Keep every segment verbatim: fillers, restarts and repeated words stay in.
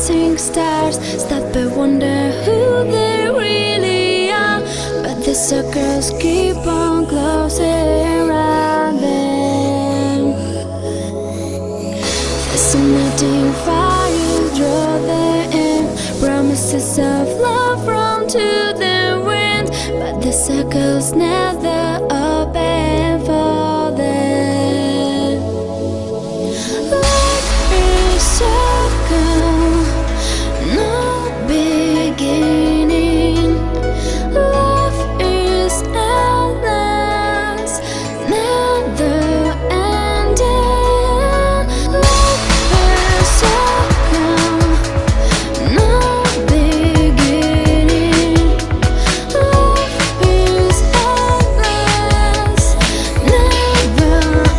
dancing stars stop and wonder who they really are, but the circles keep on closing around them. Fascinating fires draw them in, promises of love run to the wind, but the circles never open for them. Life is circle, no beginning. Love is endless, never ending. Life is circle, no beginning. Love is endless, never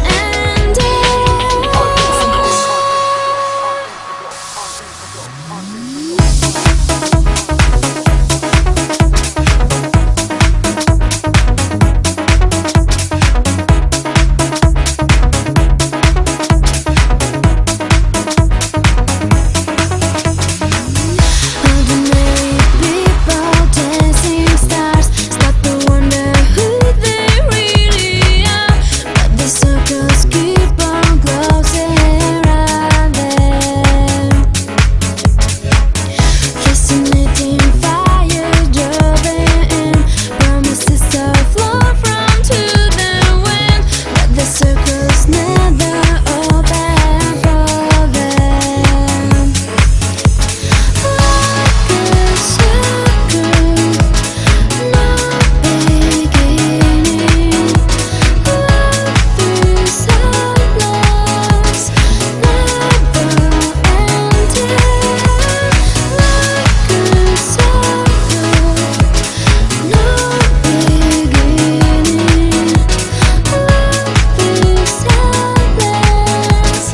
ordinary people, dancing stars stop to wonder who they really are, but the circles keep on closing around them. Fascinating fire driven in, promises of love run to the wind, but the circles never open for them. Like a circle, no beginning. Love is endless, never ending. Like a circle, no beginning. Love is endless,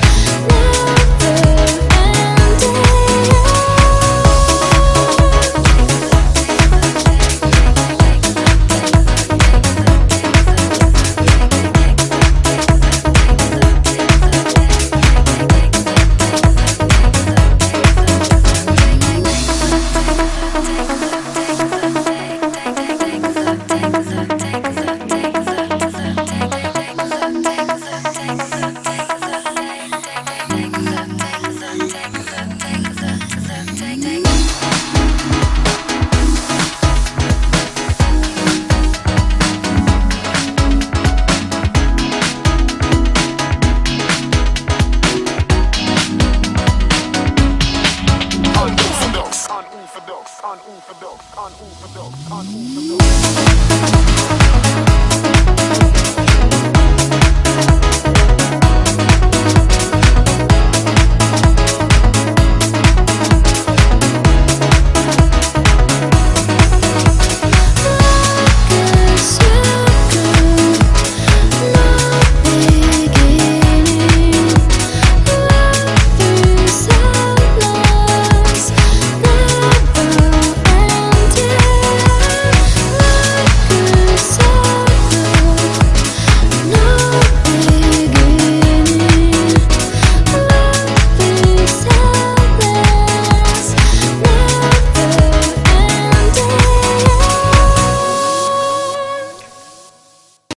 Unorthodox, unorthodox, unorthodox, unorthodox, unorthodox.